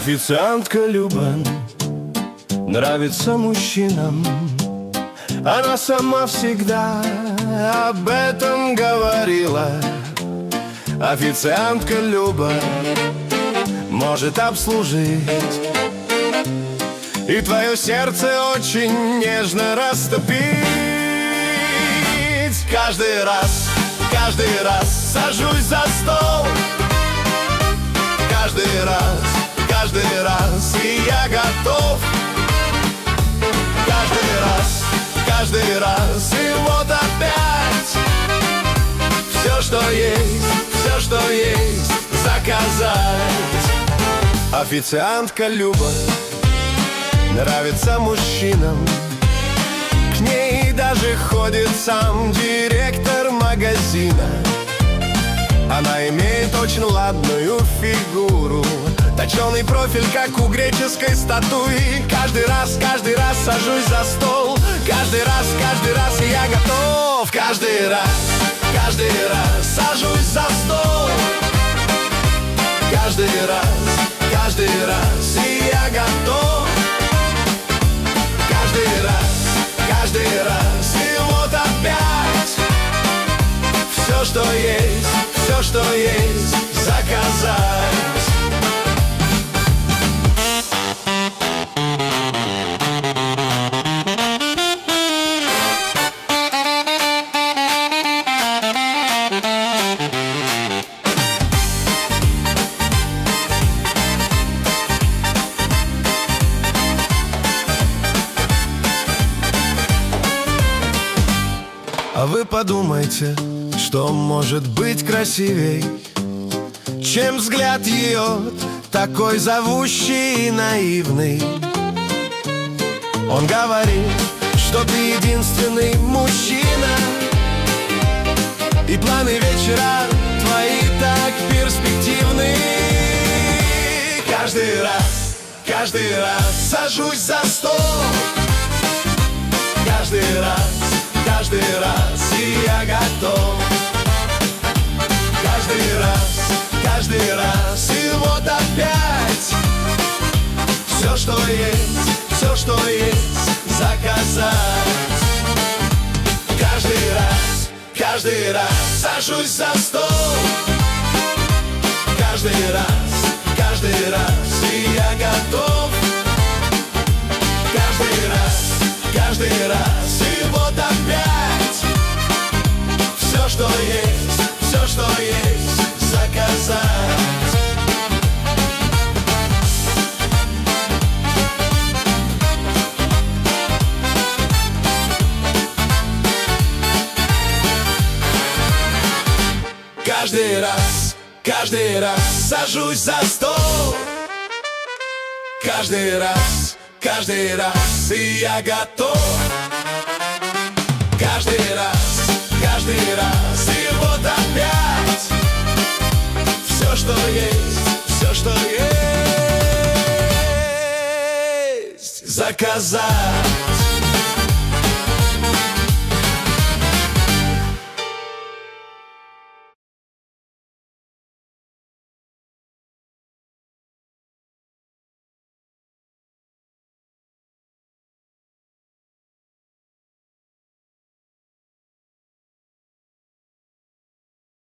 Официантка Люба нравится мужчинам. Она сама всегда об этом говорила. Официантка Люба может обслужить и твое сердце очень нежно растопить. Каждый раз сажусь за стол. Каждый раз, и я готов. Каждый раз, и вот опять все, что есть, заказать. Официантка Люба нравится мужчинам. К ней даже ходит сам директор магазина. Она имеет очень ладную фигуру, точеный профиль, как у греческой статуи. Каждый раз сажусь за стол. Каждый раз я готов. Каждый раз сажусь за стол. Каждый раз и я готов. Каждый раз, и вот опять все, что есть, заказать. А вы подумайте, что может быть красивей, чем взгляд ее, такой зовущий и наивный. Он говорит, что ты единственный мужчина, и планы вечера твои так перспективны. Каждый раз сажусь за стол. Каждый раз, и я готов. Каждый раз, и вот опять все, что есть, заказать. Каждый раз сажусь за стол. Каждый раз, и я готов. Каждый раз, и вот опять все, что есть, заказать. Каждый раз сажусь за стол. Каждый раз, и я готов. Каждый раз, и вот опять все, что есть, заказать.